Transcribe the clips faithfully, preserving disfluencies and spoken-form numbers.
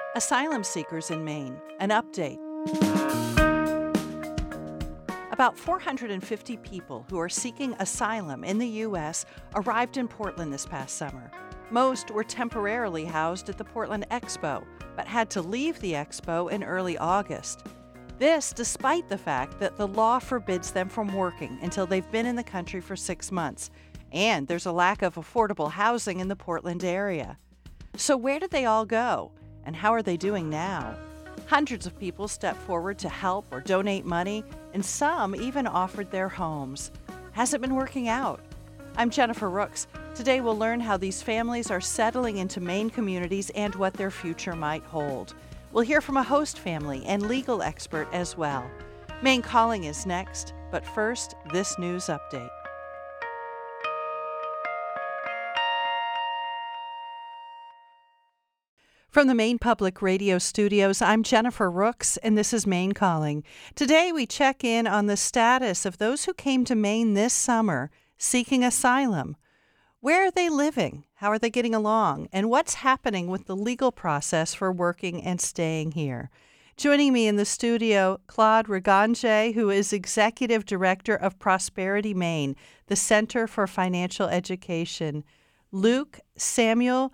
Asylum seekers in Maine, an update. About four hundred fifty people who are seeking asylum in the U S arrived in Portland this past summer. Most were temporarily housed at the Portland Expo, but had to leave the Expo in early August. This despite the fact that the law forbids them from working until they've been in the country for six months, and there's a lack of affordable housing in the Portland area. So where did they all go, and how are they doing now? Hundreds of people stepped forward to help or donate money, and some even offered their homes. Has it been working out? I'm Jennifer Rooks. Today we'll learn how these families are settling into Maine communities and what their future might hold. We'll hear from a host family and legal expert as well. Maine Calling is next, but first, this news update. From the Maine Public Radio studios, I'm Jennifer Rooks, and this is Maine Calling. Today we check in on the status of those who came to Maine this summer seeking asylum. Where are they living? How are they getting along? And what's happening with the legal process for working and staying here? Joining me in the studio, Claude Rigonje, who is Executive Director of Prosperity Maine, the Center for Financial Education. Luke Samuel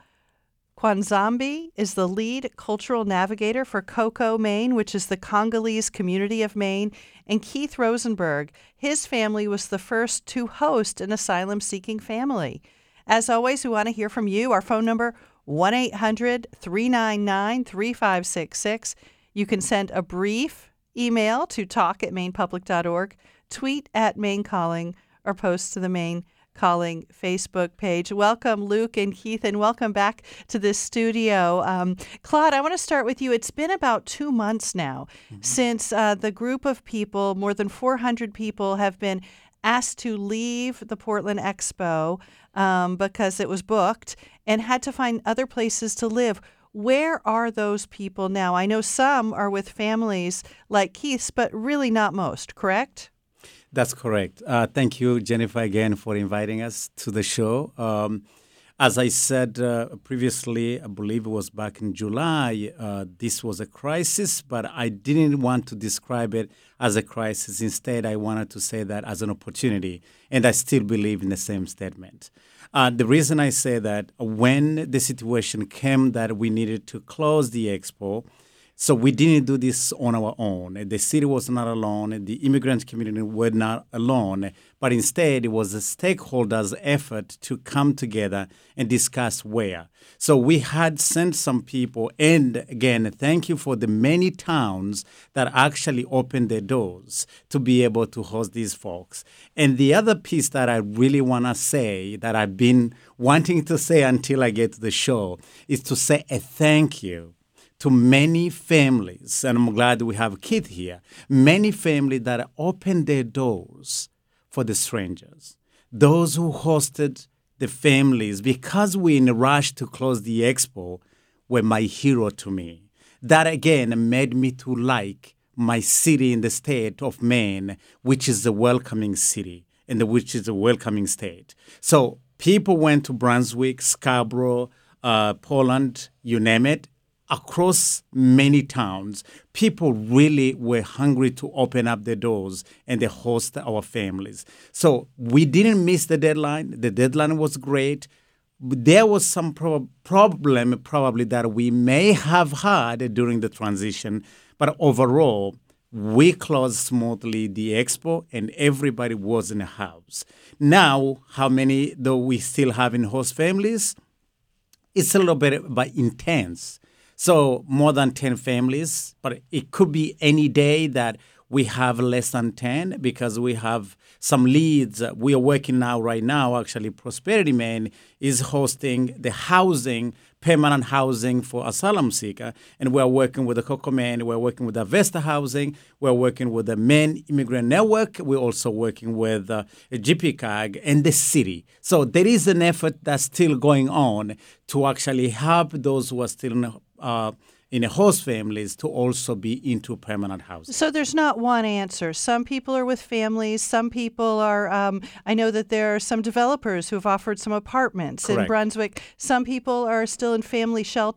Kwanzambi is the lead cultural navigator for COCO Maine, which is the Congolese community of Maine. And Keith Rosenberg, his family was the first to host an asylum-seeking family. As always, we want to hear from you. Our phone number, one eight hundred three nine nine three five six six. You can send a brief email to talk at maine public dot org, tweet at Maine Calling, or post to the Maine Calling Facebook page. Welcome, Luke and Keith, and welcome back to this studio. Um, Claude, I want to start with you. It's been about two months now mm-hmm. since uh, the group of people, more than four hundred people, have been asked to leave the Portland Expo um, because it was booked and had to find other places to live. Where are those people now? I know some are with families like Keith's, but really not most, correct? That's correct. Uh, thank you, Jennifer, again for inviting us to the show. Um, as I said uh, previously, I believe it was back in July, uh, this was a crisis, but I didn't want to describe it as a crisis. Instead, I wanted to say that as an opportunity, and I still believe in the same statement. Uh, the reason I say that, when the situation came that we needed to close the expo, so we didn't do this on our own. The city was not alone. The immigrant community were not alone. But instead, it was a stakeholders' effort to come together and discuss where. So we had sent some people. And again, thank you for the many towns that actually opened their doors to be able to host these folks. And the other piece that I really want to say, that I've been wanting to say until I get to the show, is to say a thank you to many families, and I'm glad we have Keith here, many families that opened their doors for the strangers. Those who hosted the families, because we're in a rush to close the expo, were my hero to me. That, again, made me to like my city in the state of Maine, which is a welcoming city and which is a welcoming state. So people went to Brunswick, Scarborough, uh, Poland, you name it. Across many towns, people really were hungry to open up their doors and they host our families. So we didn't miss the deadline. The deadline was great. There was some pro- problem probably that we may have had during the transition, but overall, we closed smoothly the expo and everybody was in a house. Now, how many do we still have in host families? It's a little bit but intense. So more than ten families, but it could be any day that we have less than ten because we have some leads. We are working now, right now, actually, Prosperity Maine is hosting the housing, permanent housing for asylum seeker. And we're working with the COCO Maine, we're working with the Vesta Housing, we're working with the Maine Immigrant Network, we're also working with uh, G P C A G and the city. So there is an effort that's still going on to actually help those who are still in uh, in a host families to also be into permanent housing. So there's not one answer. Some people are with families. Some people are, um, I know that there are some developers who have offered some apartments Correct. in Brunswick. Some people are still in family shelters.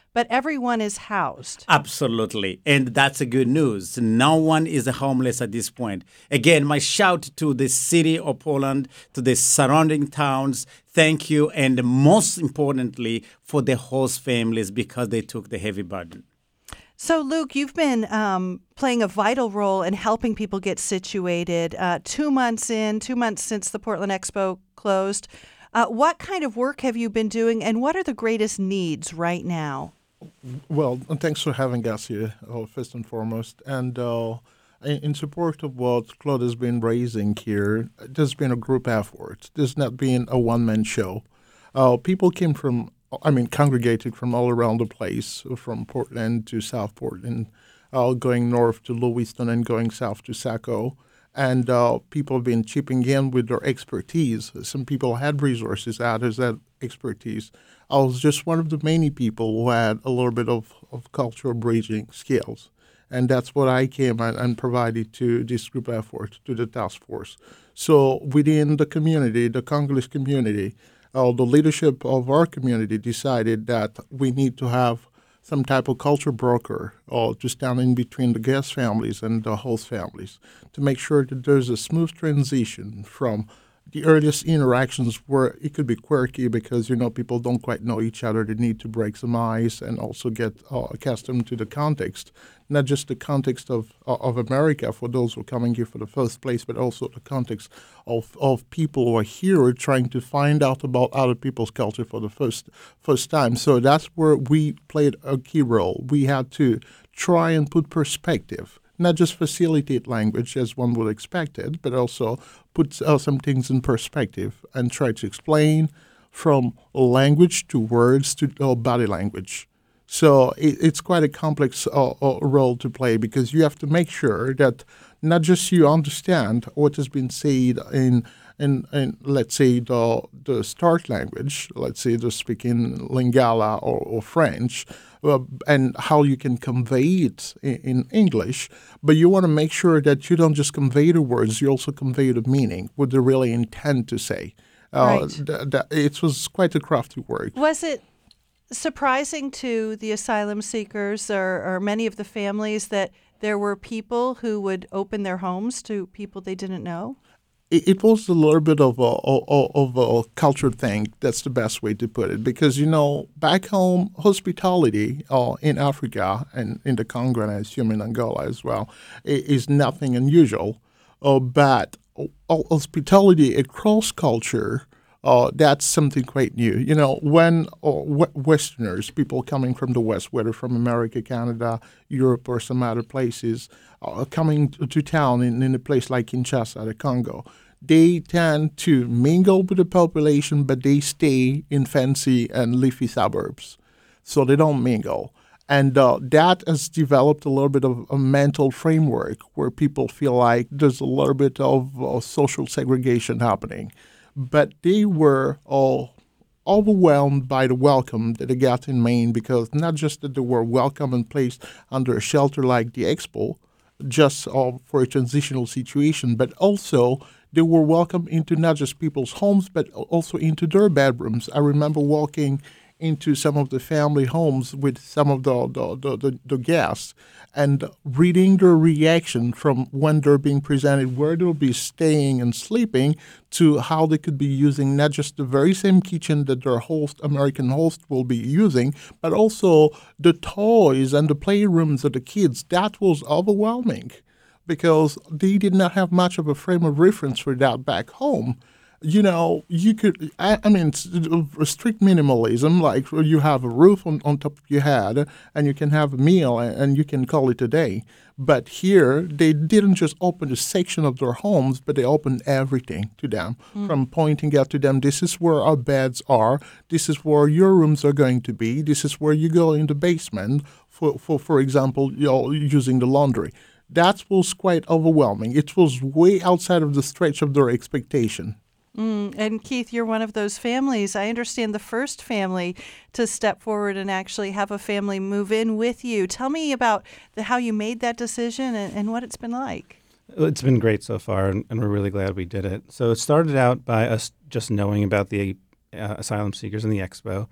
but everyone is housed. Absolutely. And that's a good news. No one is homeless at this point. Again, my shout to the city of Poland, to the surrounding towns. Thank you. And most importantly, for the host families because they took the heavy burden. So, Luke, you've been um, playing a vital role in helping people get situated. Uh, two months in, two months since the Portland Expo closed. Uh, what kind of work have you been doing, and what are the greatest needs right now? Well, and thanks for having us here, uh, first and foremost. And uh, in, in support of what Claude has been raising here, there's been a group effort. There's not been a one-man show. Uh, people came from I mean, congregated from all around the place, from Portland to South Portland, uh, going north to Lewiston and going south to Saco. And uh, people have been chipping in with their expertise. Some people had resources, others had expertise. I was just one of the many people who had a little bit of, of cultural bridging skills. And that's what I came and, and provided to this group effort, to the task force. So within the community, the Congolese community, Uh, the leadership of our community decided that we need to have some type of culture broker uh, to stand in between the guest families and the host families to make sure that there's a smooth transition from the earliest interactions where it could be quirky because, you know, people don't quite know each other. They need to break some ice and also get uh, accustomed to the context, not just the context of uh, of America for those who are coming here for the first place, but also the context of, of people who are here trying to find out about other people's culture for the first first time. So that's where we played a key role. We had to try and put perspective, not just facilitate language as one would expect it, but also put uh, some things in perspective and try to explain from language to words to uh, body language. So it, it's quite a complex uh, uh, role to play because you have to make sure that not just you understand what has been said in, in, in let's say, the the start language, let's say they're speaking Lingala or, or French, uh, and how you can convey it in, in English, but you want to make sure that you don't just convey the words, you also convey the meaning, what they really intend to say. Uh, right. th- th- it was quite a crafty work. Was it surprising to the asylum seekers or, or many of the families that there were people who would open their homes to people they didn't know? It, it was a little bit of a, of a culture thing. That's the best way to put it. Because, you know, back home, hospitality uh, in Africa and in the Congo, and I assume in Angola as well, is nothing unusual. Uh, but hospitality across culture, Uh, that's something quite new. You know, when uh, Westerners, people coming from the West, whether from America, Canada, Europe, or some other places, uh, coming to, to town in, in a place like Kinshasa, the Congo, they tend to mingle with the population, but they stay in fancy and leafy suburbs. So they don't mingle. And uh, that has developed a little bit of a mental framework where people feel like there's a little bit of uh, social segregation happening. But they were all overwhelmed by the welcome that they got in Maine because not just that they were welcome and placed under a shelter like the Expo, just uh, for a transitional situation, but also they were welcome into not just people's homes, but also into their bedrooms. I remember walking into some of the family homes with some of the, the, the, the, the guests and reading their reaction from when they're being presented where they'll be staying and sleeping to how they could be using not just the very same kitchen that their host, American host, will be using, but also the toys and the playrooms of the kids. That was overwhelming because they did not have much of a frame of reference for that back home. You know, you could, I, I mean, strict minimalism, like you have a roof on, on top of your head and you can have a meal and, and you can call it a day. But here, they didn't just open a section of their homes, but they opened everything to them, mm. from pointing out to them, this is where our beds are, this is where your rooms are going to be, this is where you go in the basement, for, for, for example, you know, using the laundry. That was quite overwhelming. It was way outside of the stretch of their expectation. Mm, and Keith, you're one of those families. I understand the first family to step forward and actually have a family move in with you. Tell me about the, how you made that decision and, and what it's been like. It's been great so far, and, and we're really glad we did it. So it started out by us just knowing about the uh, asylum seekers and the Expo.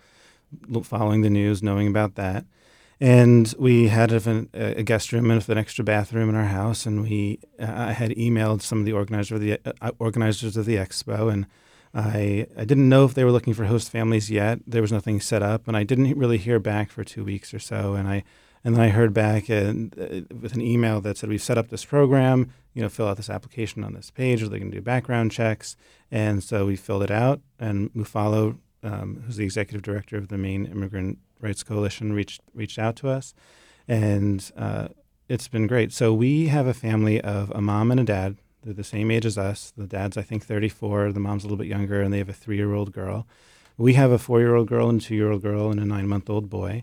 l- following the news, knowing about that. And we had a, a guest room with an extra bathroom in our house, and we uh, I had emailed some of the organizers of the uh, organizers of the expo, and I I didn't know if they were looking for host families yet. There was nothing set up, and I didn't really hear back for two weeks or so. And I and then I heard back and, uh, with an email that said, we've set up this program, you know, fill out this application on this page, or they can do background checks. And so we filled it out, and Mufalo, um, who's the executive director of the Maine Immigrant Rights Coalition, reached reached out to us, and uh, it's been great. So we have a family of a mom and a dad. They're the same age as us. The dad's, I think, thirty-four. The mom's a little bit younger, and they have a three-year-old girl. We have a four-year-old girl and a two-year-old girl and a nine-month-old boy.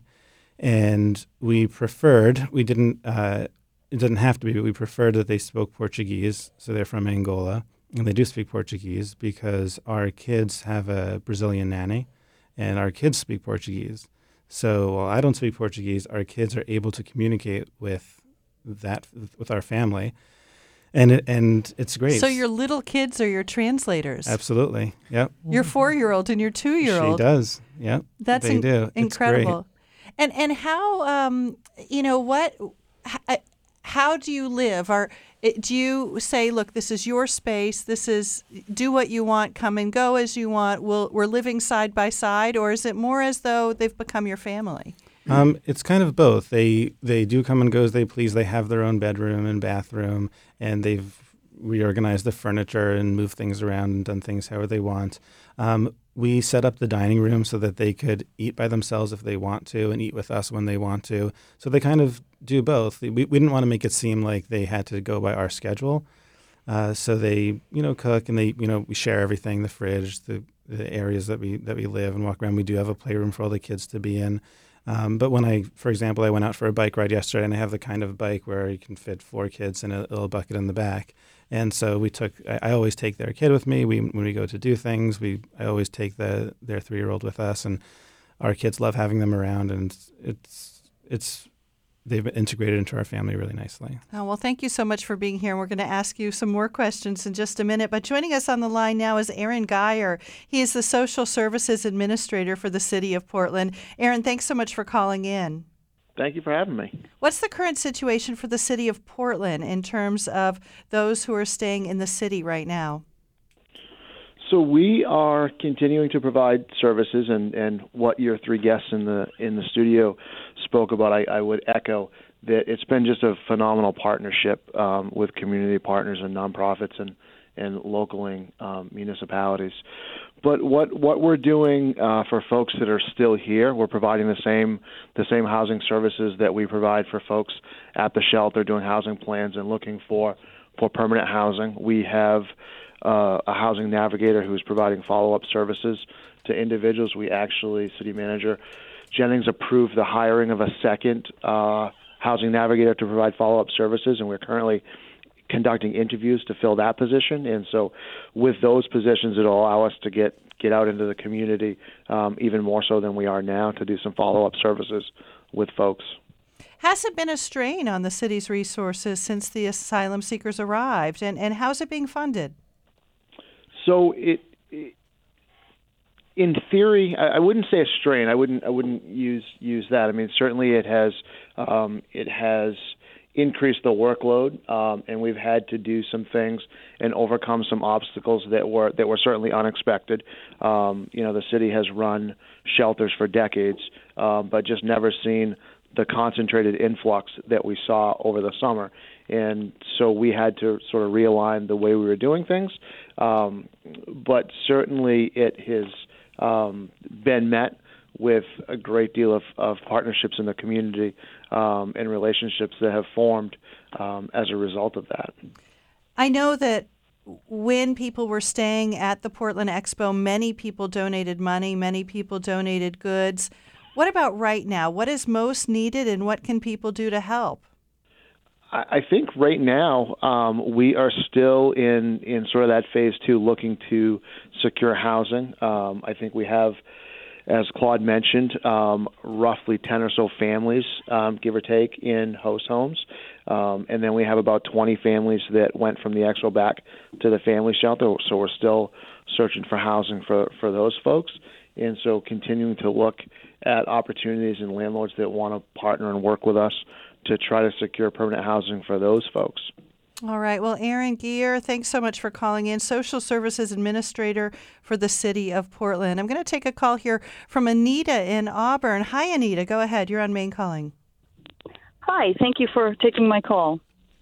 And we preferred, we didn't, uh, it didn't have to be, but we preferred that they spoke Portuguese. So they're from Angola, and they do speak Portuguese because our kids have a Brazilian nanny, and our kids speak Portuguese. So while I don't speak Portuguese, our kids are able to communicate with that, with our family. And it, and it's great. So your little kids are your translators. Absolutely. Yep. Your four-year-old and your two-year-old. She does. Yep. That's they in- do. incredible. And and how um you know what h- how do you live? Are do you say, look, this is your space. This is do what you want, come and go as you want. We'll, we're living side by side, or is it more as though they've become your family? Um, it's kind of both. They they do come and go as they please. They have their own bedroom and bathroom, and they've reorganized the furniture and moved things around and done things however they want. Um, we set up the dining room so that they could eat by themselves if they want to and eat with us when they want to. So they kind of do both. We, we didn't want to make it seem like they had to go by our schedule. Uh, so they, you know, cook and they, you know, we share everything, the fridge, the, the areas that we that we live and walk around. We do have a playroom for all the kids to be in. Um, but when I, for example, I went out for a bike ride yesterday, and I have the kind of bike where you can fit four kids in a little bucket in the back. And so we took, I, I always take their kid with me. We, when we go to do things, we, I always take the, their three-year-old with us, and our kids love having them around, and it's, it's, they've been integrated into our family really nicely. Oh, well, thank you so much for being here. We're going to ask you some more questions in just a minute. But joining us on the line now is Aaron Geyer. He is the Social Services Administrator for the City of Portland. Aaron, thanks so much for calling in. Thank you for having me. What's the current situation for the City of Portland in terms of those who are staying in the city right now? So we are continuing to provide services, and, and what your three guests in the in the studio spoke about, I, I would echo that it's been just a phenomenal partnership um, with community partners and nonprofits and and local um, municipalities. But what what we're doing uh, for folks that are still here, we're providing the same the same housing services that we provide for folks at the shelter, doing housing plans and looking for for permanent housing. We have Uh, a housing navigator who's providing follow-up services to individuals. We actually, city manager Jennings approved the hiring of a second uh, housing navigator to provide follow-up services, and we're currently conducting interviews to fill that position. And so with those positions, it'll allow us to get, get out into the community um, even more so than we are now to do some follow-up services with folks. Has it been a strain on the city's resources since the asylum seekers arrived, and, and how's it being funded? So it, it, in theory, I, I wouldn't say a strain. I wouldn't. I wouldn't use use that. I mean, certainly it has. Um, it has increased the workload, um, and we've had to do some things and overcome some obstacles that were that were certainly unexpected. Um, you know, the city has run shelters for decades, um, but just never seen the concentrated influx that we saw over the summer. And so we had to sort of realign the way we were doing things. Um, but certainly it has um, been met with a great deal of, of partnerships in the community um, and relationships that have formed um, as a result of that. I know that when people were staying at the Portland Expo, many people donated money, many people donated goods. What about right now? What is most needed, and what can people do to help? I think right now um, we are still in, in sort of that phase two, looking to secure housing. Um, I think we have, as Claude mentioned, um, roughly ten or so families, um, give or take, in host homes. Um, and then we have about twenty families that went from the Expo back to the family shelter. So we're still searching for housing for, for those folks. And so continuing to look at opportunities and landlords that want to partner and work with us to try to secure permanent housing for those folks. All right. Well, Aaron Geer, thanks so much for calling in, Social Services Administrator for the City of Portland. I'm going to take a call here from Anita in Auburn. Hi, Anita. Go ahead. You're on Maine Calling. Hi. Thank you for taking my call.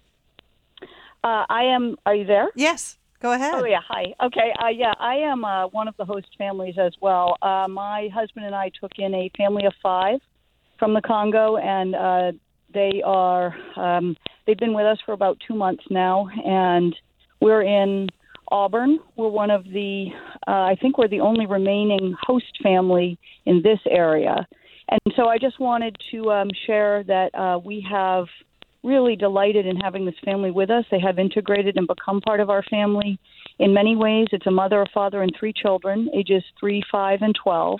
Uh, I am, are you there? Yes. Go ahead. Oh, yeah. Hi. Okay. Uh, yeah, I am uh, one of the host families as well. Uh, my husband and I took in a family of five from the Congo, and uh, they are, um, they've been with us for about two months now, and we're in Auburn. We're one of the, uh, I think we're the only remaining host family in this area. And so I just wanted to um, share that uh, we have really delighted in having this family with us. They have integrated and become part of our family in many ways. It's a mother, a father, and three children, ages three, five, and twelve.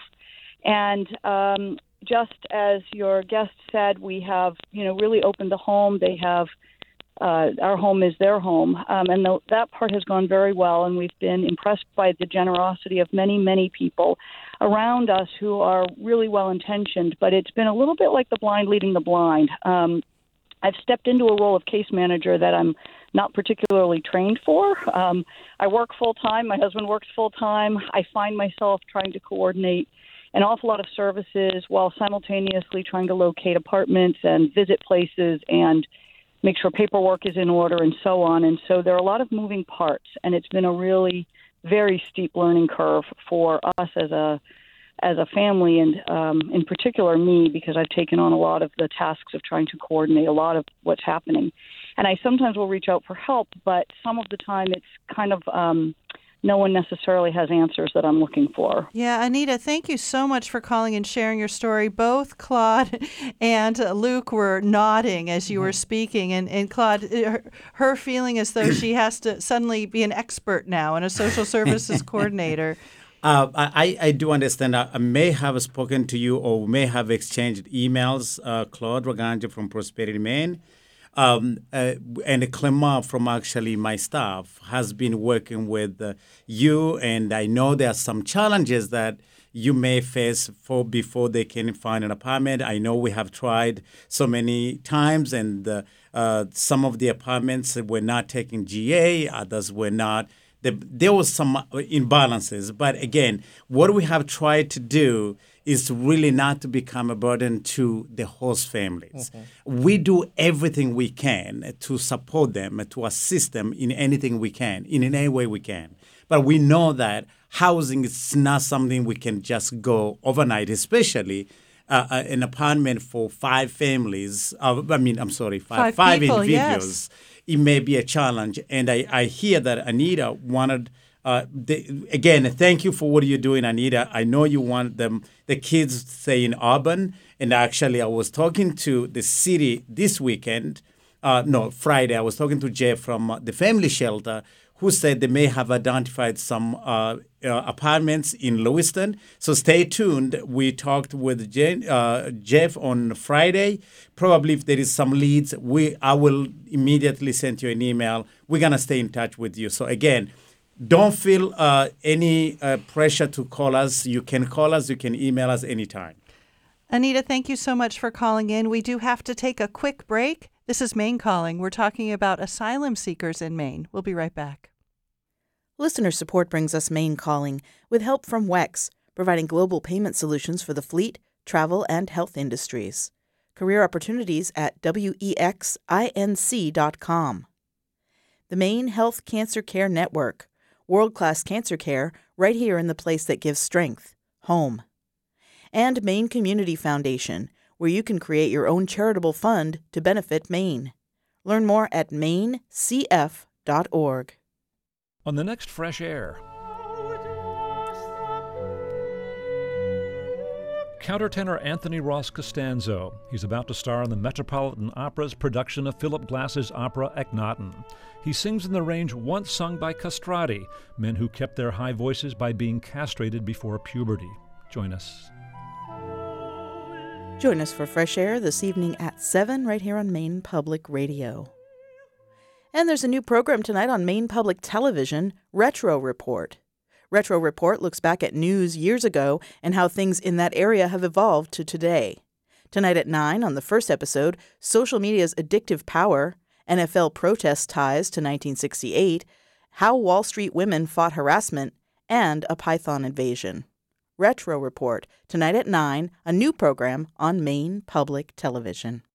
And um, just as your guest said, we have, you know, really opened the home. They have, uh, our home is their home. Um, and the, that part has gone very well. And we've been impressed by the generosity of many, many people around us who are really well-intentioned. But it's been a little bit like the blind leading the blind. Um, I've stepped into a role of case manager that I'm not particularly trained for. Um, I work full-time. My husband works full-time. I find myself trying to coordinate an awful lot of services while simultaneously trying to locate apartments and visit places and make sure paperwork is in order and so on. And so there are a lot of moving parts, and it's been a really very steep learning curve for us as a as a family, and um, in particular me, because I've taken on a lot of the tasks of trying to coordinate a lot of what's happening. And I sometimes will reach out for help, but some of the time it's kind of um, no one necessarily has answers that I'm looking for. Yeah, Anita, thank you so much for calling and sharing your story. Both Claude and Luke were nodding as you were speaking, and, and Claude, her, her feeling as though she has to suddenly be an expert now and a social services coordinator. Uh, I, I do understand. I may have spoken to you or may have exchanged emails, uh, Claude Raganja from Prosperity, Maine, um, uh, and Clement from actually my staff has been working with uh, you, and I know there are some challenges that you may face for before they can find an apartment. I know we have tried so many times, and uh, uh, some of the apartments were not taking G A, others were not. There was some imbalances, but again, what we have tried to do is really not to become a burden to the host families. Mm-hmm. We do everything we can to support them, to assist them in anything we can, in any way we can. But we know that housing is not something we can just go overnight, especially uh, an apartment for five families. Uh, I mean, I'm sorry, five, five, five people, individuals. Yes. It may be a challenge. And I, I hear that Anita wanted, uh, the, again, thank you for what you're doing, Anita. I know you want them, the kids stay in Auburn. And actually, I was talking to the city this weekend, uh, no, Friday. I was talking to Jeff from uh, the family shelter, who said they may have identified some uh, uh, apartments in Lewiston. So stay tuned. We talked with Jen, uh, Jeff on Friday. Probably if there is some leads, we I will immediately send you an email. We're going to stay in touch with you. So again, don't feel uh, any uh, pressure to call us. You can call us. You can email us anytime. Anita, thank you so much for calling in. We do have to take a quick break. This is Maine Calling. We're talking about asylum seekers in Maine. We'll be right back. Listener support brings us Maine Calling, with help from W E X, providing global payment solutions for the fleet, travel, and health industries. Career opportunities at W E X I N C dot com. The Maine Health Cancer Care Network, world-class cancer care right here in the place that gives strength, home. And Maine Community Foundation, where you can create your own charitable fund to benefit Maine. Learn more at maine c f dot org. On the next Fresh Air, countertenor Anthony Ross Costanzo. He's about to star in the Metropolitan Opera's production of Philip Glass's opera Akhenaten. He sings in the range once sung by castrati, men who kept their high voices by being castrated before puberty. Join us. Join us for Fresh Air this evening at seven right here on Maine Public Radio. And there's a new program tonight on Maine Public Television, Retro Report. Retro Report looks back at news years ago and how things in that area have evolved to today. Tonight at nine on the first episode, social media's addictive power, N F L protest ties to nineteen sixty-eight, how Wall Street women fought harassment, and a python invasion. Retro Report, tonight at nine, a new program on Maine Public Television.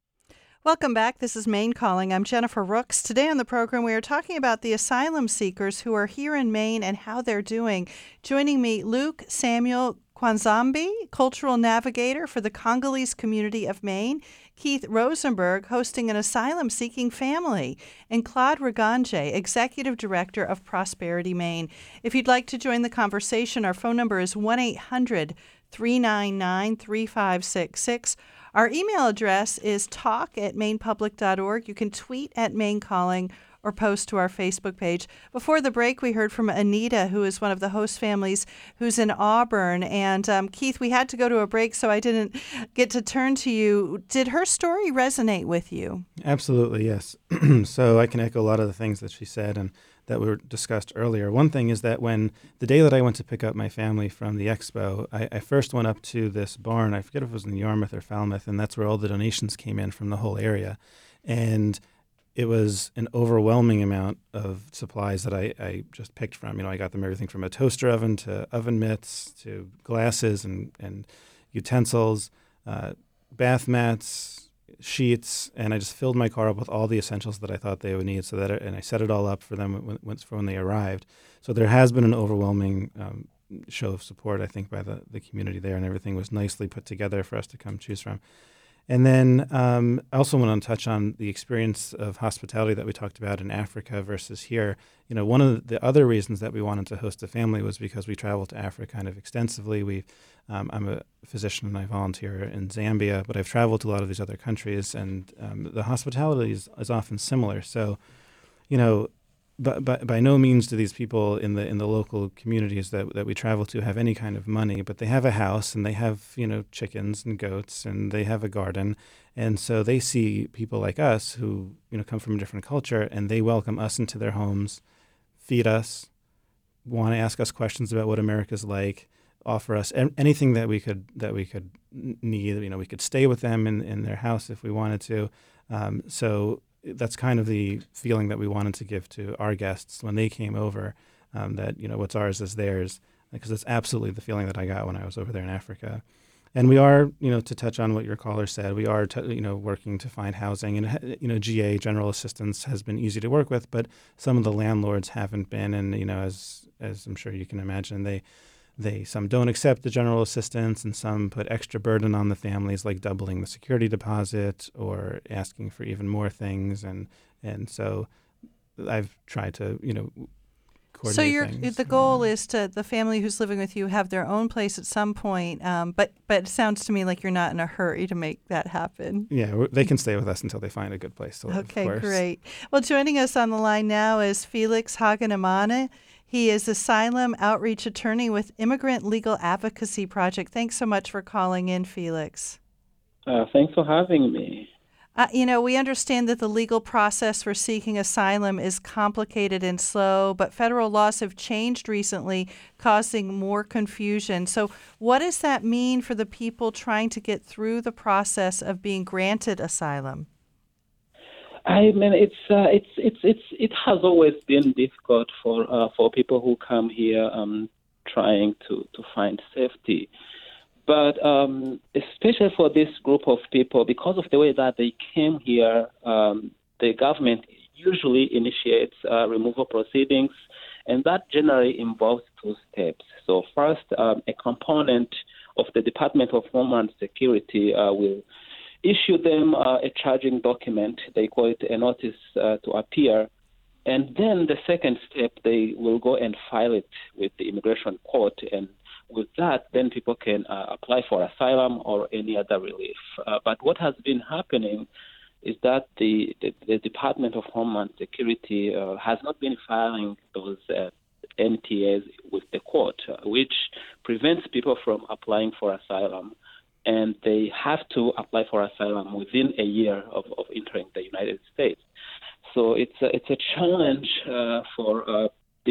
Welcome back. This is Maine Calling. I'm Jennifer Rooks. Today on the program, we are talking about the asylum seekers who are here in Maine and how they're doing. Joining me, Luke Samuel Kwanzambi, Cultural Navigator for the Congolese Community of Maine, Keith Rosenberg, hosting an asylum-seeking family, and Claude Reganje, Executive Director of Prosperity Maine. If you'd like to join the conversation, our phone number is one eight hundred three nine nine three five six six. Our email address is talk at mainepublic dot org. You can tweet at Maine Calling or post to our Facebook page. Before the break, we heard from Anita, who is one of the host families who's in Auburn. And um, Keith, we had to go to a break, so I didn't get to turn to you. Did her story resonate with you? Absolutely, yes. So I can echo a lot of the things that she said and that were discussed earlier. One thing is that when the day that I went to pick up my family from the expo, I, I first went up to this barn. I forget if it was in Yarmouth or Falmouth, and that's where all the donations came in from the whole area. And it was an overwhelming amount of supplies that I, I just picked from. You know, I got them everything from a toaster oven to oven mitts to glasses and, and utensils, uh, bath mats, sheets, and I just filled my car up with all the essentials that I thought they would need. So that, it, and I set it all up for them when, when, for when they arrived. So there has been an overwhelming um, show of support, I think, by the, the community there, and everything was nicely put together for us to come choose from. And then um, I also want to touch on the experience of hospitality that we talked about in Africa versus here. You know, one of the other reasons that we wanted to host a family was because we traveled to Africa kind of extensively. We, um, I'm a physician and I volunteer in Zambia, but I've traveled to a lot of these other countries, and um, the hospitality is, is often similar. So, you know, But, but by no means do these people in the in the local communities that, that we travel to have any kind of money, but they have a house and they have, you know, chickens and goats and they have a garden. And so they see people like us who, you know, come from a different culture, and they welcome us into their homes, feed us, want to ask us questions about what America's like, offer us anything that we could that we could need. You know, we could stay with them in, in their house if we wanted to. Um, so that's kind of the feeling that we wanted to give to our guests when they came over, um, that, you know, what's ours is theirs, because that's absolutely the feeling that I got when I was over there in Africa. And we are, you know, to touch on what your caller said, we are, t- you know, working to find housing. And, you know, G A, General Assistance, has been easy to work with, but some of the landlords haven't been. And, you know, as as I'm sure you can imagine, they They some don't accept the general assistance, and some put extra burden on the families, like doubling the security deposit or asking for even more things. And and so I've tried to, you know, coordinate so you're, things. the goal is to the family who's living with you have their own place at some point. Um, but but it sounds to me like you're not in a hurry to make that happen. Yeah, they can stay with us until they find a good place to live. Okay, of course. Great. Well, joining us on the line now is Felix Hagenamane. He is Asylum Outreach Attorney with Immigrant Legal Advocacy Project. Thanks so much for calling in, Felix. Uh, thanks for having me. Uh, you know, we understand that the legal process for seeking asylum is complicated and slow, but federal laws have changed recently, causing more confusion. So what does that mean for the people trying to get through the process of being granted asylum? I mean, it's uh, it's it's it's it has always been difficult for uh, for people who come here um, trying to, to find safety, but um, especially for this group of people, because of the way that they came here, um, the government usually initiates uh, removal proceedings, and that generally involves two steps. So first, um, a component of the Department of Homeland Security uh, will issue them uh, a charging document. They call it a notice uh, to appear. And then the second step, they will go and file it with the immigration court. And with that, then people can uh, apply for asylum or any other relief. Uh, but what has been happening is that the, the, the Department of Homeland Security uh, has not been filing those uh, N T As with the court, uh, which prevents people from applying for asylum. And they have to apply for asylum within a year of, of entering the United States. So it's a, it's a challenge uh, for uh, this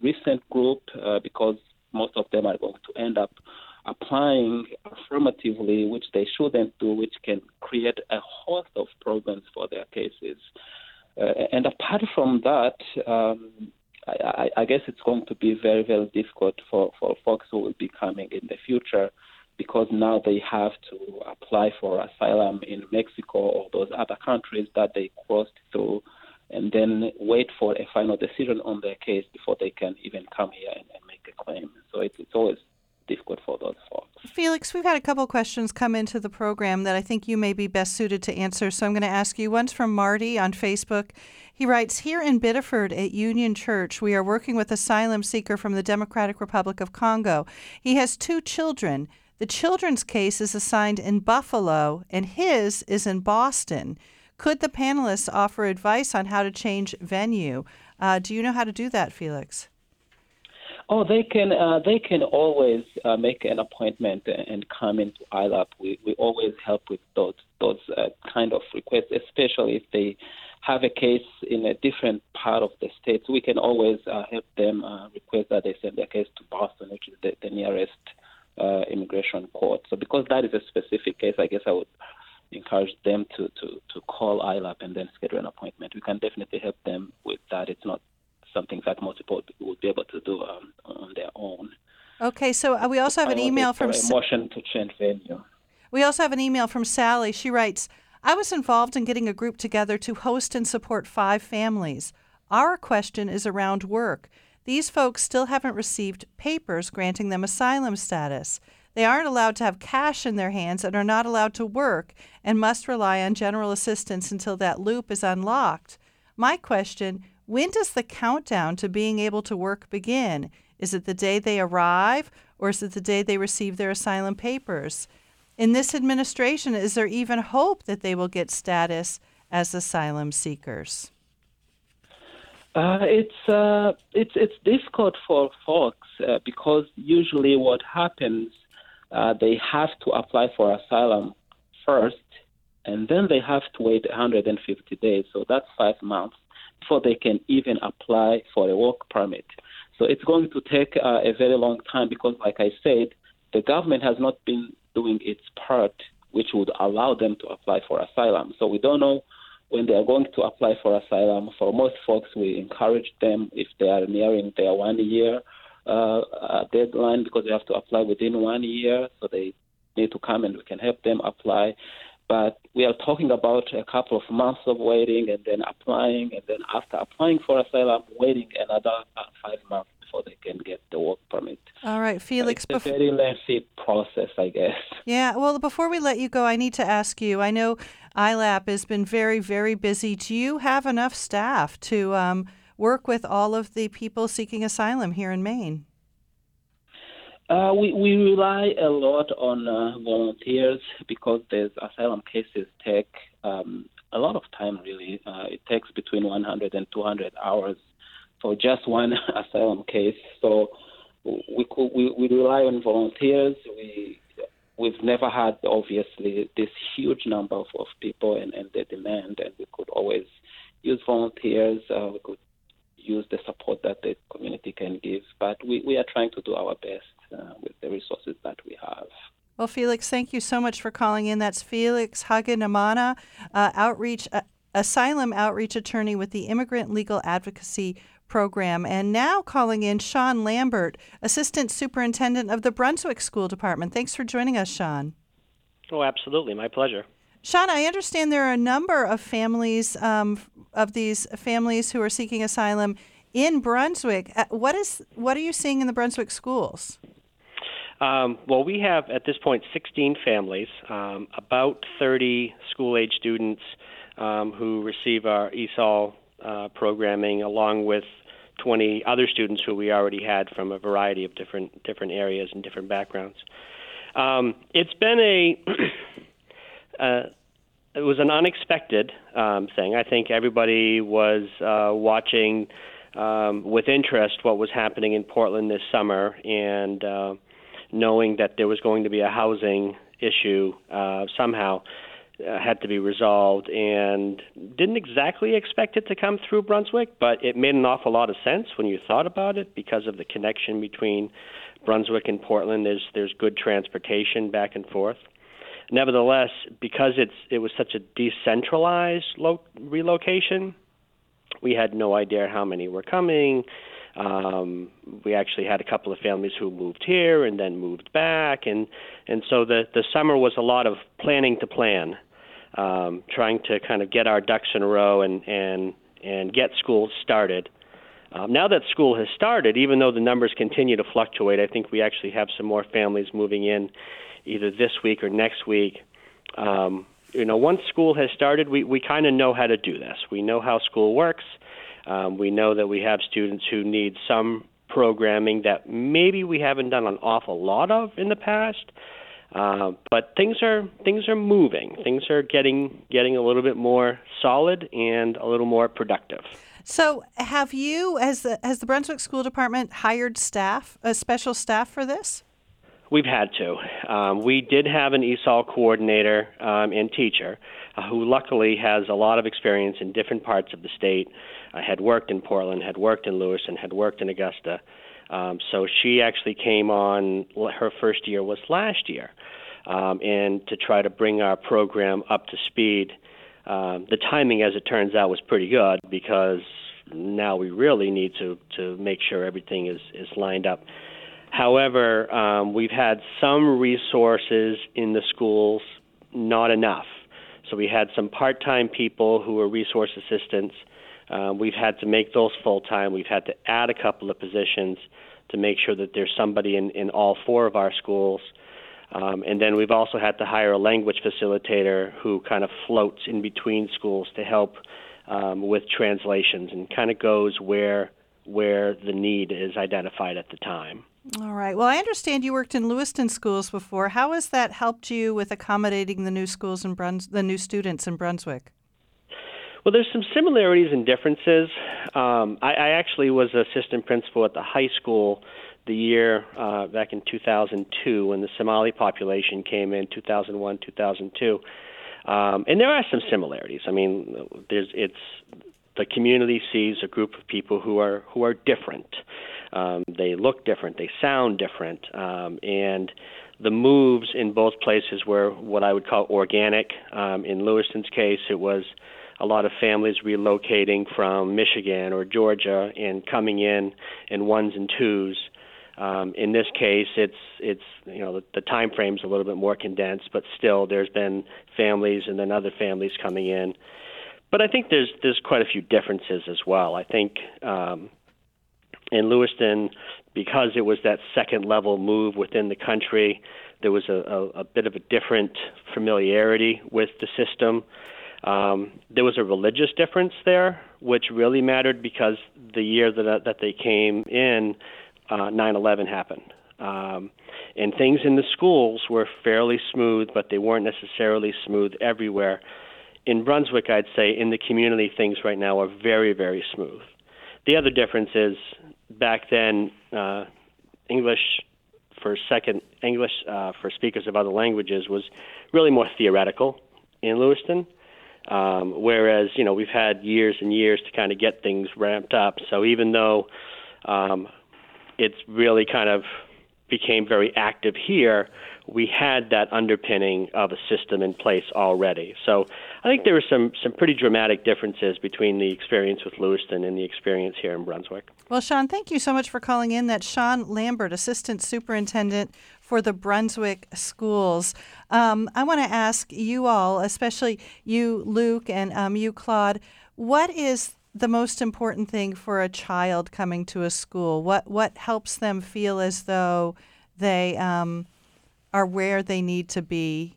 recent group uh, because most of them are going to end up applying affirmatively, which they shouldn't do, which can create a host of problems for their cases. Uh, and apart from that, um, I, I, I guess it's going to be very, very difficult for, for folks who will be coming in the future, because now they have to apply for asylum in Mexico or those other countries that they crossed through, and then wait for a final decision on their case before they can even come here and, and make a claim. So it's, it's always difficult for those folks. Felix, we've had a couple questions come into the program that I think you may be best suited to answer, so I'm going to ask you. One's from Marty on Facebook. He writes, here in Biddeford at Union Church, we are working with asylum seeker from the Democratic Republic of Congo. He has two children. The children's case is assigned in Buffalo, and his is in Boston. Could the panelists offer advice on how to change venue? Uh, do you know how to do that, Felix? Oh, they can. Uh, they can always uh, make an appointment and come into I L A P. We we always help with those those uh, kind of requests, especially if they have a case in a different part of the state. We can always uh, help them uh, request that they send their case to Boston, which is the, the nearest uh, immigration court. So because that is a specific case, I guess I would encourage them to, to, to call I L A P and then schedule an appointment. We can definitely help them with that. It's not something that most people would be able to do um, on their own. Okay, so uh, we also have an email from... A motion to change venue. We also have an email from Sally. She writes, I was involved in getting a group together to host and support five families. Our question is around work. These folks still haven't received papers granting them asylum status. They aren't allowed to have cash in their hands and are not allowed to work and must rely on general assistance until that loop is unlocked. My question, when does the countdown to being able to work begin? Is it the day they arrive, or is it the day they receive their asylum papers? In this administration, is there even hope that they will get status as asylum seekers? Uh, it's uh, it's it's difficult for folks uh, because usually what happens, uh, they have to apply for asylum first, and then they have to wait one hundred fifty days. So that's five months before they can even apply for a work permit. So it's going to take uh, a very long time because, like I said, the government has not been doing its part, which would allow them to apply for asylum. So we don't know when they are going to apply for asylum. For most folks, we encourage them if they are nearing their one-year uh, uh, deadline, because they have to apply within one year, so they need to come and we can help them apply. But we are talking about a couple of months of waiting and then applying, and then after applying for asylum, waiting another uh, five months before they can get the work permit. All right, Felix. It's a bef- very lengthy process, I guess. Yeah, well, before we let you go, I need to ask you, I know I L A P has been very, very busy. Do you have enough staff to um, work with all of the people seeking asylum here in Maine? Uh, we, we rely a lot on uh, volunteers because these asylum cases take um, a lot of time, really. Uh, it takes between one hundred and two hundred hours for just one asylum case. So we, could, we we rely on volunteers. We, we've never had, obviously, this huge number of, of people and, and the demand, and we could always use volunteers. Uh, we could use the support that the community can give. But we, we are trying to do our best uh, with the resources that we have. Well, Felix, thank you so much for calling in. That's Felix Hagenamana, uh, outreach uh, asylum outreach attorney with the Immigrant Legal Advocacy Program. And now calling in Sean Lambert, Assistant Superintendent of the Brunswick School Department. Thanks for joining us, Sean. Oh, absolutely. My pleasure. Sean, I understand there are a number of families, um, of these families who are seeking asylum in Brunswick. Uh, what is what are you seeing in the Brunswick schools? Um, well, we have at this point sixteen families, um, about thirty school-age students um, who receive our E S O L uh, programming, along with twenty other students who we already had from a variety of different different areas and different backgrounds. Um, it's been a uh, it was an unexpected um, thing. I think everybody was uh, watching um, with interest what was happening in Portland this summer, and uh, knowing that there was going to be a housing issue uh, somehow, uh, had to be resolved, and didn't exactly expect it to come through Brunswick, but it made an awful lot of sense when you thought about it because of the connection between Brunswick and Portland. There's there's good transportation back and forth. Nevertheless, because it's it was such a decentralized lo- relocation, we had no idea how many were coming. Um, we actually had a couple of families who moved here and then moved back, and and so the the summer was a lot of planning to plan, um, trying to kind of get our ducks in a row and and and get school started. Um, now that school has started, even though the numbers continue to fluctuate, I think we actually have some more families moving in either this week or next week. Um, you know, once school has started, we we kind of know how to do this. We know how school works. Um, we know that we have students who need some programming that maybe we haven't done an awful lot of in the past, uh, but things are things are moving. Things are getting getting a little bit more solid and a little more productive. So, have you, as the has the Brunswick School Department, hired staff, a special staff for this? We've had to. Um, we did have an E S O L coordinator um, and teacher uh, who luckily has a lot of experience in different parts of the state. Uh, had worked in Portland, had worked in Lewiston, had worked in Augusta. Um, so she actually came on, her first year was last year, um, and to try to bring our program up to speed. Um, the timing, as it turns out, was pretty good because now we really need to, to make sure everything is, is lined up. However, um, we've had some resources in the schools, not enough. So we had some part-time people who were resource assistants. Um, we've had to make those full-time. We've had to add a couple of positions to make sure that there's somebody in, in all four of our schools. Um, and then we've also had to hire a language facilitator who kind of floats in between schools to help um, with translations and kind of goes where where the need is identified at the time. All right. Well, I understand you worked in Lewiston schools before. How has that helped you with accommodating the new schools in Bruns- the new students in Brunswick? Well, there's some similarities and differences. Um, I, I actually was assistant principal at the high school the year uh, back in two thousand two when the Somali population came in, two thousand one, two thousand two. Um, and there are some similarities. I mean, there's it's the community sees a group of people who are who are different. Um, they look different. They sound different. Um, and the moves in both places were what I would call organic. Um, in Lewiston's case, it was a lot of families relocating from Michigan or Georgia and coming in in ones and twos. Um, in this case, it's it's you know the, the time frame's a little bit more condensed, but still there's been families and then other families coming in. But I think there's there's quite a few differences as well. I think um, in Lewiston, because it was that second level move within the country, there was a, a, a bit of a different familiarity with the system. Um, there was a religious difference there, which really mattered because the year that that they came in, uh, nine eleven happened. Um, and things in the schools were fairly smooth, but they weren't necessarily smooth everywhere. In Brunswick, I'd say in the community, things right now are very, very smooth. The other difference is back then, uh, English for second English uh, for speakers of other languages was really more theoretical in Lewiston. Um, whereas, you know, we've had years and years to kind of get things ramped up. So even though um, it's really kind of became very active here, we had that underpinning of a system in place already. So I think there were some, some pretty dramatic differences between the experience with Lewiston and the experience here in Brunswick. Well, Sean, thank you so much for calling in. That's Sean Lambert, Assistant Superintendent for the Brunswick Schools. Um, I want to ask you all, especially you, Luke, and um, you, Claude, what is the most important thing for a child coming to a school? What what helps them feel as though they um, are where they need to be?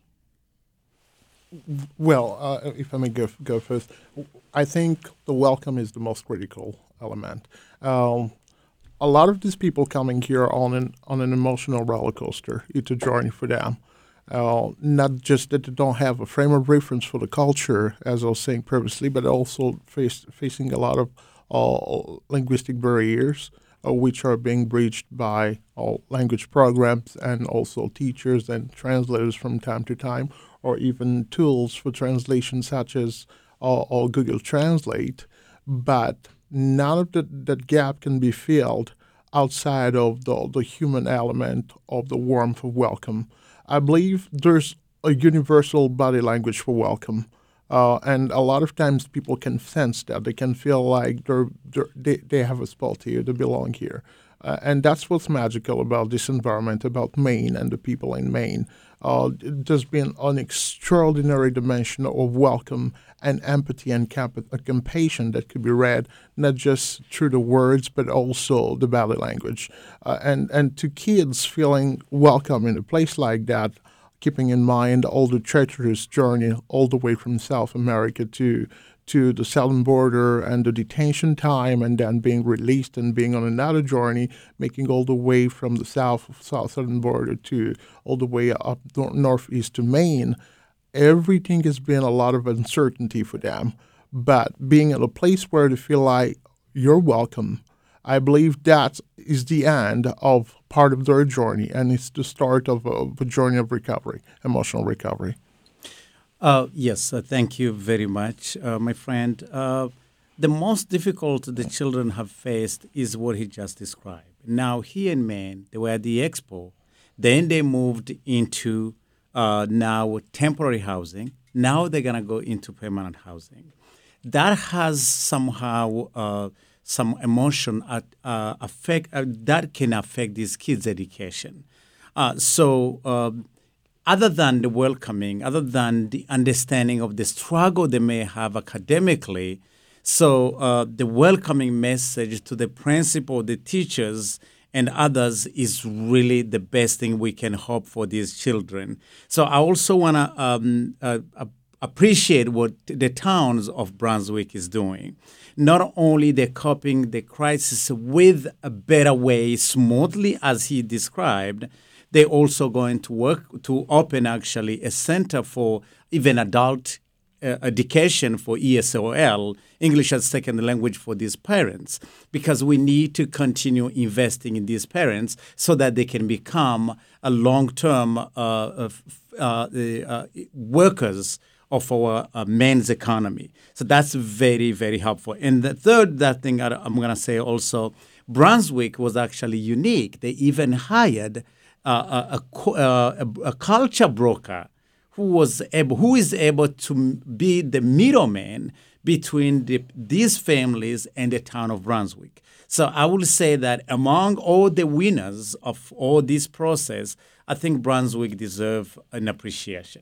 Well, uh, if I may go, go first, I think the welcome is the most critical element. Um, a lot of these people coming here on an on an emotional roller coaster. It's a journey for them. Uh, not just that they don't have a frame of reference for the culture, as I was saying previously, but also face, facing a lot of uh, linguistic barriers, uh, which are being breached by all language programs and also teachers and translators from time to time, or even tools for translation such as uh, or Google Translate. But none of that, that gap can be filled outside of the, the human element of the warmth of welcome. I believe there's a universal body language for welcome. Uh, and a lot of times people can sense that. They can feel like they're, they're, they they have a spot here, they belong here. Uh, and that's what's magical about this environment, about Maine and the people in Maine. Uh, there's been an extraordinary dimension of welcome and empathy and cap- compassion that could be read not just through the words, but also the body language. Uh, and, and to kids feeling welcome in a place like that, keeping in mind all the treacherous journey all the way from South America to to the southern border and the detention time, and then being released and being on another journey, making all the way from the south southern border to all the way up nor- northeast to Maine. Everything has been a lot of uncertainty for them, but being in a place where they feel like you're welcome, I believe that is the end of part of their journey, and it's the start of a, of a journey of recovery, emotional recovery. Uh, yes, uh, thank you very much, uh, my friend. Uh, the most difficult the children have faced is what he just described. Now, here in Maine, they were at the expo. Then they moved into uh, now temporary housing. Now they're going to go into permanent housing. That has somehow uh, some emotion at, uh, affect uh, that can affect these kids' education. Uh, so. Um, Other than the welcoming, other than the understanding of the struggle they may have academically, so uh, the welcoming message to the principal, the teachers, and others is really the best thing we can hope for these children. So I also want to um, uh, appreciate what the towns of Brunswick is doing. Not only they're coping the crisis with a better way, smoothly, as he described, they're also going to work to open actually a center for even adult uh, education for E S O L, English as Second Language for these parents, because we need to continue investing in these parents so that they can become a long-term uh, uh, uh, uh, workers of our uh, men's economy. So that's very, very helpful. And the third that thing I'm going to say also, Brunswick was actually unique. They even hired Uh, a, a, a, a culture broker who was able, who is able to be the middleman between the, these families and the town of Brunswick. So I will say that among all the winners of all this process, I think Brunswick deserve an appreciation.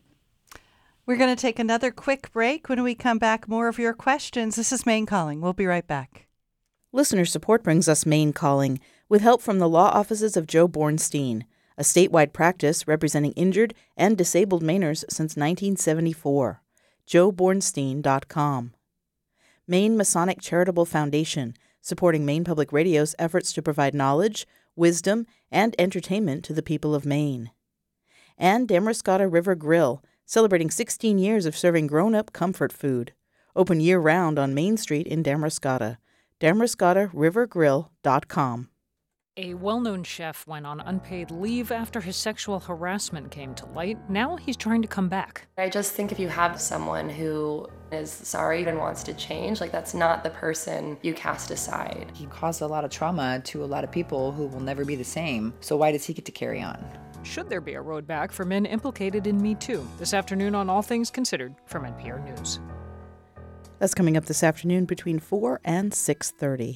We're going to take another quick break. When we come back, more of your questions. This is Maine Calling. We'll be right back. Listener support brings us Maine Calling, with help from the law offices of Joe Bornstein, a statewide practice representing injured and disabled Mainers since nineteen seventy-four. joe bornstein dot com. Maine Masonic Charitable Foundation, supporting Maine Public Radio's efforts to provide knowledge, wisdom, and entertainment to the people of Maine. And Damariscotta River Grill, celebrating sixteen years of serving grown-up comfort food. Open year-round on Main Street in Damariscotta. damariscotta river grill dot com. A well-known chef went on unpaid leave after his sexual harassment came to light. Now he's trying to come back. I just think if you have someone who is sorry and wants to change, like that's not the person you cast aside. He caused a lot of trauma to a lot of people who will never be the same. So why does he get to carry on? Should there be a road back for men implicated in Me Too? This afternoon on All Things Considered from N P R News. That's coming up this afternoon between four and six thirty.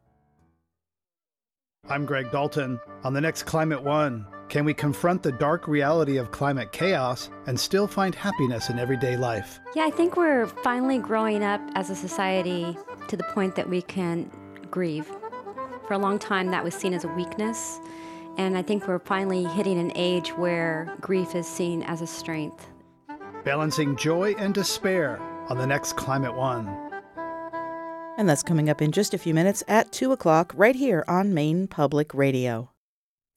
I'm Greg Dalton. On the next Climate One, can we confront the dark reality of climate chaos and still find happiness in everyday life? Yeah, I think we're finally growing up as a society to the point that we can grieve. For a long time, that was seen as a weakness, and I think we're finally hitting an age where grief is seen as a strength. Balancing joy and despair on the next Climate One. And that's coming up in just a few minutes at two o'clock right here on Maine Public Radio.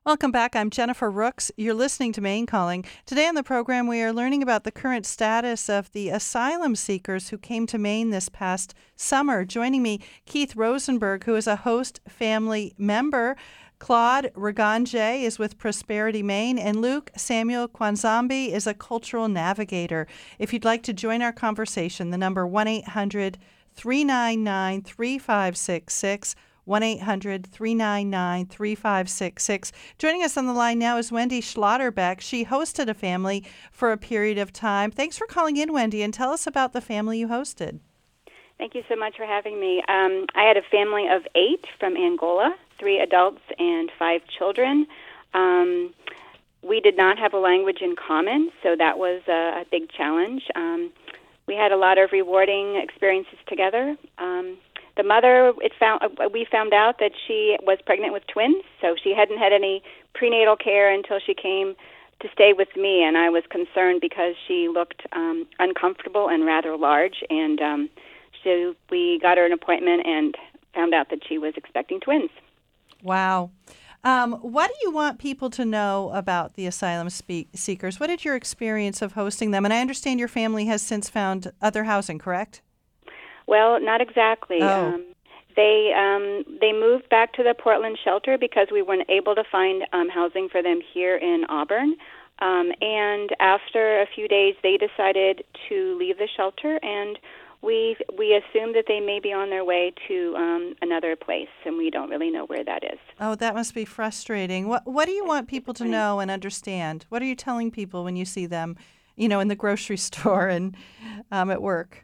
Welcome back. I'm Jennifer Rooks. You're listening to Maine Calling. Today on the program, we are learning about the current status of the asylum seekers who came to Maine this past summer. Joining me, Keith Rosenberg, who is a host family member. Claude Reganje is with Prosperity Maine, and Luke Samuel Kwanzambi is a cultural navigator. If you'd like to join our conversation, the number one eight hundred three nine nine three five six six. one eight hundred three nine nine three five six six. Joining us on the line now is Wendy Schlotterbeck. She hosted a family for a period of time. Thanks for calling in, Wendy, and tell us about the family you hosted. Thank you so much for having me. Um, I had a family of eight from Angola, three adults and five children. Um, we did not have a language in common, so that was a, a big challenge. Um, we had a lot of rewarding experiences together. Um, The mother, it found we found out that she was pregnant with twins, so she hadn't had any prenatal care until she came to stay with me, and I was concerned because she looked um, uncomfortable and rather large, and um, so we got her an appointment and found out that she was expecting twins. Wow. Um, what do you want people to know about the asylum spe- seekers? What is your experience of hosting them? And I understand your family has since found other housing, correct? Well, not exactly. Oh. Um, they um, they moved back to the Portland shelter because we weren't able to find um, housing for them here in Auburn. Um, and after a few days, they decided to leave the shelter, and we we assumed that they may be on their way to um, another place, and we don't really know where that is. Oh, that must be frustrating. What What do you want people to know and understand? What are you telling people when you see them, you know, in the grocery store and um, at work?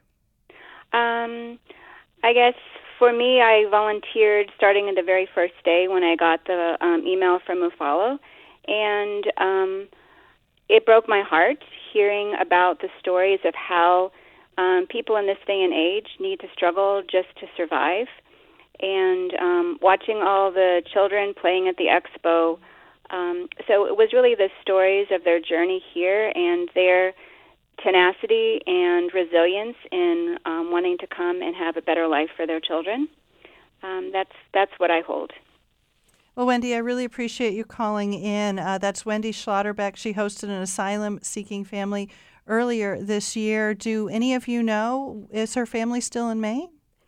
Um, I guess for me, I volunteered starting in the very first day when I got the um, email from Mufalo, and um, it broke my heart hearing about the stories of how um, people in this day and age need to struggle just to survive, and um, watching all the children playing at the expo. Um, so it was really the stories of their journey here and their tenacity and resilience in um, wanting to come and have a better life for their children. Um, that's that's what I hold. Well, Wendy, I really appreciate you calling in. Uh, that's Wendy Schlotterbeck. She hosted an asylum-seeking family earlier this year. Do any of you know, is her family still in Maine?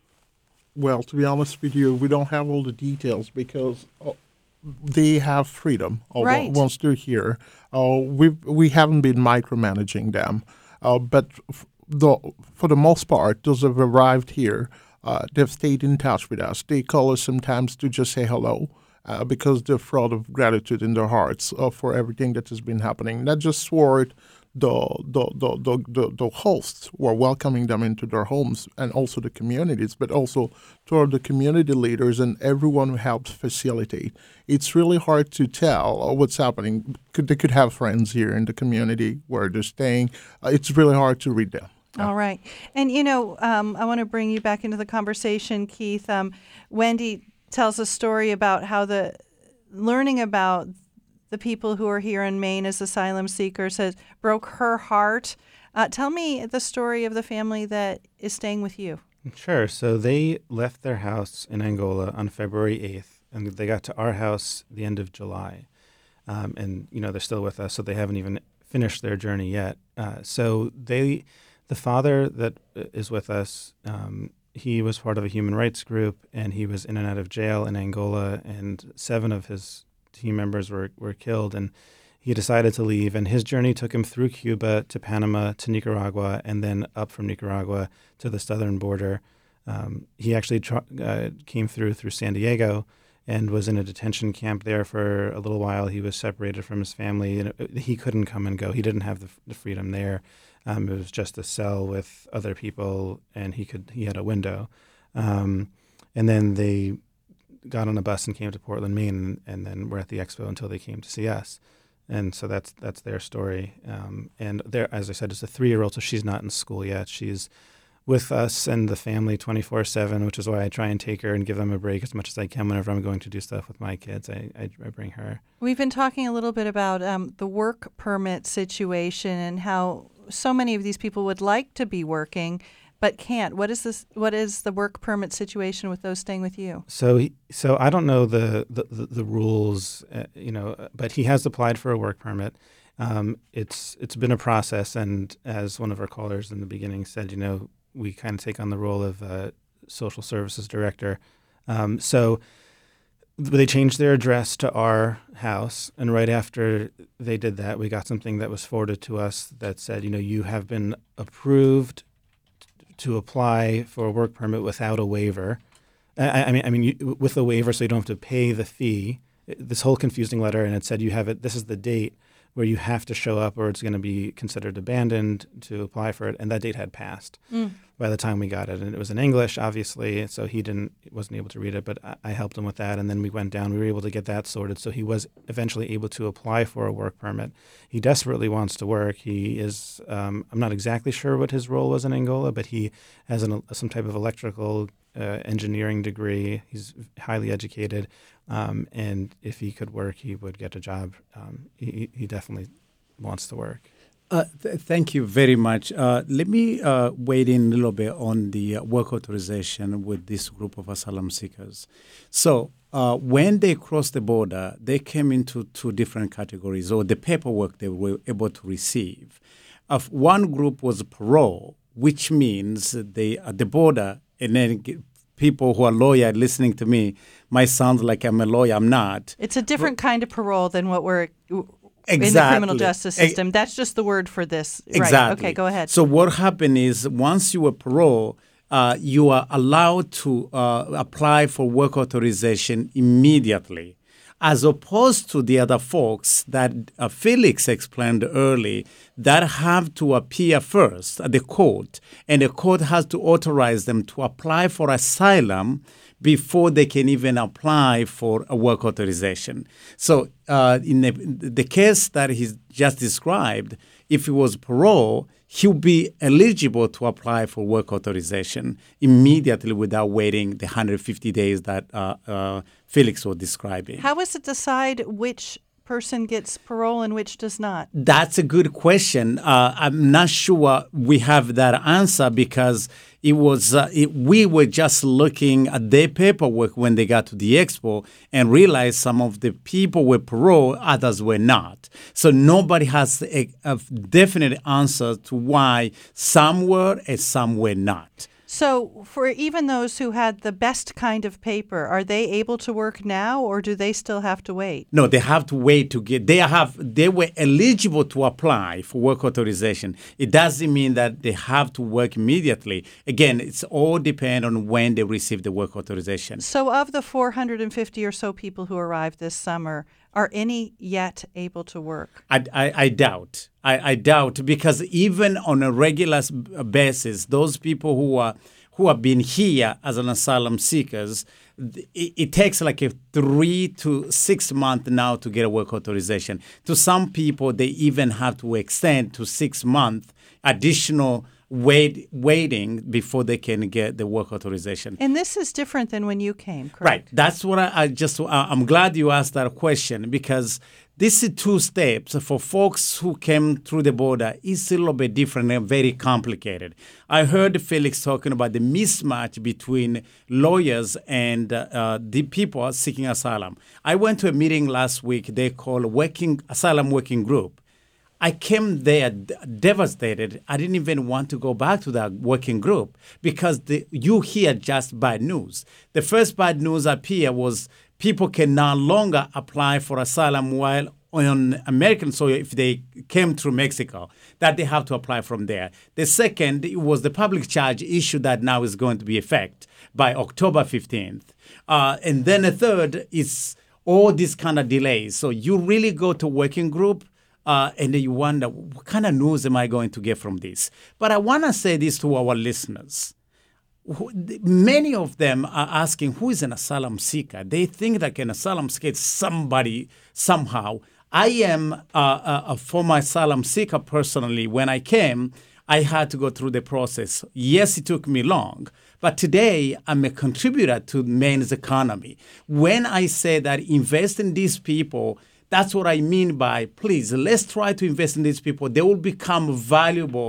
Well, to be honest with you, we don't have all the details because uh, they have freedom uh, right. once they're here. Uh, we we haven't been micromanaging them. Uh, but f- the, for the most part, those who have arrived here, uh, they've stayed in touch with us. They call us sometimes to just say hello uh, because they're full of gratitude in their hearts uh, for everything that has been happening. Not just toward the the, the, the, the the hosts who are welcoming them into their homes and also the communities, but also toward the community leaders and everyone who helps facilitate. It's really hard to tell what's happening. Could, they could have friends here in the community where they're staying. Uh, it's really hard to read them. All right. And, you know, um, I want to bring you back into the conversation, Keith. Um, Wendy tells a story about how the learning about the people who are here in Maine as asylum seekers has broke her heart. Uh, tell me the story of the family that is staying with you. Sure. So they left their house in Angola on February eighth, and they got to our house the end of July. Um, and, you know, they're still with us, so they haven't even finished their journey yet. Uh, so they, the father that is with us, um, he was part of a human rights group, and he was in and out of jail in Angola, and seven of his team members were, were killed, and he decided to leave, and his journey took him through Cuba to Panama to Nicaragua, and then up from Nicaragua to the southern border. Um, he actually tr- uh, came through through San Diego and was in a detention camp there for a little while. He was separated from his family, and it, he couldn't come and go. He didn't have the, the freedom there. Um, it was just a cell with other people, and he could he had a window. Um, and then they got on a bus and came to Portland, Maine, and, and then were at the expo until they came to see us. And so that's that's their story. Um, and there, as I said, it's a three-year-old, so she's not in school yet. She's with us and the family twenty-four seven, which is why I try and take her and give them a break as much as I can whenever I'm going to do stuff with my kids. I, I, I bring her. We've been talking a little bit about um, the work permit situation and how so many of these people would like to be working, but can't. What is this? What is the work permit situation with those staying with you? So, he, so I don't know the the, the, the rules, uh, you know, but he has applied for a work permit. Um, it's it's been a process, and as one of our callers in the beginning said, you know, we kind of take on the role of uh, social services director. Um, so they changed their address to our house, and right after they did that, we got something that was forwarded to us that said, you know, you have been approved to apply for a work permit without a waiver. I, I mean, I mean, you, with a waiver, so you don't have to pay the fee. This whole confusing letter, and it said you have it. This is the date where you have to show up, or it's going to be considered abandoned to apply for it. And that date had passed mm. by the time we got it, and it was in English, obviously. So he didn't, wasn't able to read it, but I, I helped him with that. And then we went down. We were able to get that sorted. So he was eventually able to apply for a work permit. He desperately wants to work. He is. Um, I'm not exactly sure what his role was in Angola, but he has an, some type of electrical uh, engineering degree. He's highly educated. Um, and if he could work, he would get a job. Um, he, he definitely wants to work. Uh, th- thank you very much. Uh, let me uh, wade in a little bit on the uh, work authorization with this group of asylum seekers. So uh, when they crossed the border, they came into two different categories, or the paperwork they were able to receive. Of one group was parole, which means they at the border, and then get, people who are lawyers listening to me might sound like I'm a lawyer. I'm not. It's a different but, kind of parole than what we're exactly. in the criminal justice system. That's just the word for this. Exactly. Right. Okay, go ahead. So what happened is once you were parole, uh, you are allowed to uh, apply for work authorization immediately, as opposed to the other folks that uh, Felix explained early that have to appear first at the court, and the court has to authorize them to apply for asylum before they can even apply for a work authorization. So uh, in the, the case that he's just described, if he was parole, he'll be eligible to apply for work authorization immediately without waiting the one hundred fifty days that uh, uh, Felix was describing. How is it decide which person gets parole and which does not? That's a good question. Uh, I'm not sure we have that answer because it was uh, it, we were just looking at their paperwork when they got to the expo and realized some of the people were parole, others were not. So nobody has a, a definite answer to why some were and some were not. So for even those who had the best kind of paper, are they able to work now, or do they still have to wait? No, they have to wait to get, they have, they were eligible to apply for work authorization. It doesn't mean that they have to work immediately. Again, it's all depend on when they receive the work authorization. So of the four hundred fifty or so people who arrived this summer, are any yet able to work? I, I, I doubt. I, I doubt because even on a regular basis, those people who are who have been here as an asylum seekers, it, it takes like a three to six months now to get a work authorization. To some people, they even have to extend to six months additional wait waiting before they can get the work authorization. And this is different than when you came, correct? Right. That's what I, I just, I, I'm glad you asked that question because this is two steps for folks who came through the border. It's a little bit different and very complicated. I heard Felix talking about the mismatch between lawyers and uh, uh, the people seeking asylum. I went to a meeting last week they call Working Asylum Working Group. I came there d- devastated. I didn't even want to go back to that working group because the, you hear just bad news. The first bad news up here was people can no longer apply for asylum while on American soil if they came through Mexico, that they have to apply from there. The second it was the public charge issue that now is going to be effect by October fifteenth. Uh, and then the third is all these kind of delays. So you really go to working group, Uh, and then you wonder, what kind of news am I going to get from this? But I want to say this to our listeners. Many of them are asking, who is an asylum seeker? They think that an asylum seeker is somebody somehow. I am uh, a former asylum seeker personally. When I came, I had to go through the process. Yes, it took me long. But today, I'm a contributor to Maine's economy. When I say that invest in these people, that's what I mean by, please, let's try to invest in these people. They will become valuable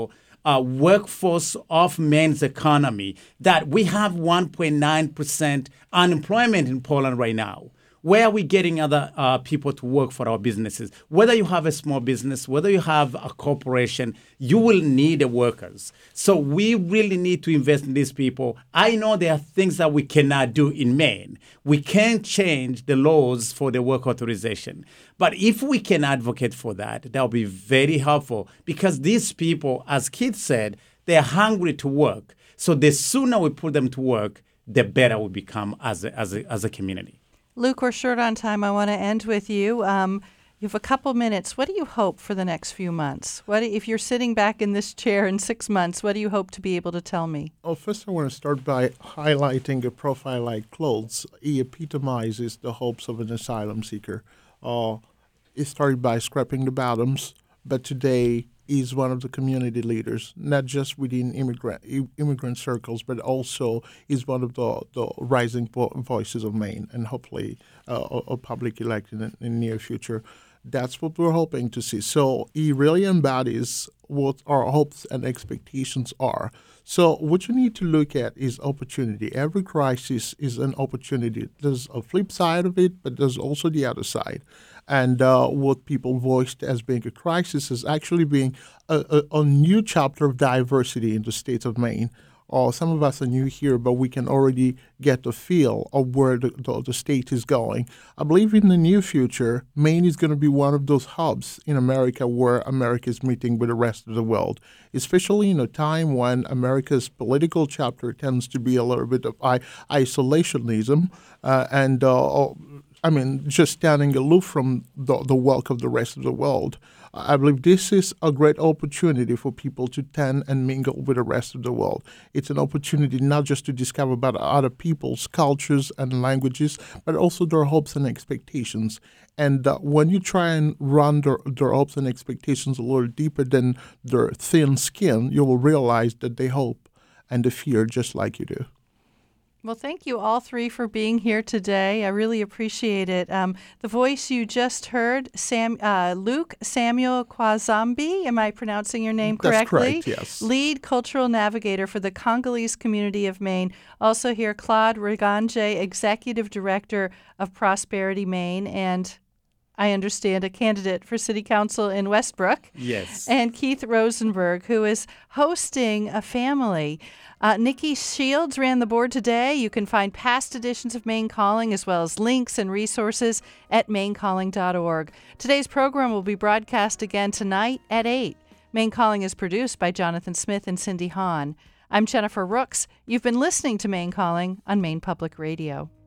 uh, workforce of Maine's economy, that we have one point nine percent unemployment in Poland right now. Where are we getting other uh, people to work for our businesses? Whether you have a small business, whether you have a corporation, you will need the workers. So we really need to invest in these people. I know there are things that we cannot do in Maine. We can't change the laws for the work authorization. But if we can advocate for that, that will be very helpful, because these people, as Keith said, they're hungry to work. So the sooner we put them to work, the better we become as a, as a, as a community. Luke, we're short on time. I want to end with you. Um, you have a couple minutes. What do you hope for the next few months? What if you're sitting back in this chair in six months, what do you hope to be able to tell me? Oh, first I want to start by highlighting a profile like Claude's. He epitomizes the hopes of an asylum seeker. Uh, he started by scraping the bottoms, but today is one of the community leaders, not just within immigrant immigrant circles, but also is one of the, the rising vo- voices of Maine, and hopefully uh, a, a public election in, in the near future. That's what we're hoping to see. So he really embodies what our hopes and expectations are. So what you need to look at is opportunity. Every crisis is an opportunity. There's a flip side of it, but there's also the other side. And uh, what people voiced as being a crisis is actually being a, a, a new chapter of diversity in the state of Maine. Or some of us are new here, but we can already get the feel of where the, the, the state is going. I believe in the near future, Maine is going to be one of those hubs in America where America is meeting with the rest of the world, especially in a time when America's political chapter tends to be a little bit of I- isolationism uh, and uh, I mean, just standing aloof from the, the wealth of the rest of the world. I believe this is a great opportunity for people to tend and mingle with the rest of the world. It's an opportunity not just to discover about other people's cultures and languages, but also their hopes and expectations. And uh, when you try and run their, their hopes and expectations a little deeper than their thin skin, you will realize that they hope and they fear just like you do. Well, thank you all three for being here today. I really appreciate it. Um, the voice you just heard, Sam, uh, Luke Samuel Kwazambi, am I pronouncing your name correctly? That's correct, yes. Lead Cultural Navigator for the Congolese Community of Maine. Also here, Claude Riganje, Executive Director of Prosperity Maine, and I understand a candidate for City Council in Westbrook. Yes. And Keith Rosenberg, who is hosting a family. Uh, Nikki Shields ran the board today. You can find past editions of Maine Calling as well as links and resources at maine calling dot org. Today's program will be broadcast again tonight at eight. Maine Calling is produced by Jonathan Smith and Cindy Hahn. I'm Jennifer Rooks. You've been listening to Maine Calling on Maine Public Radio.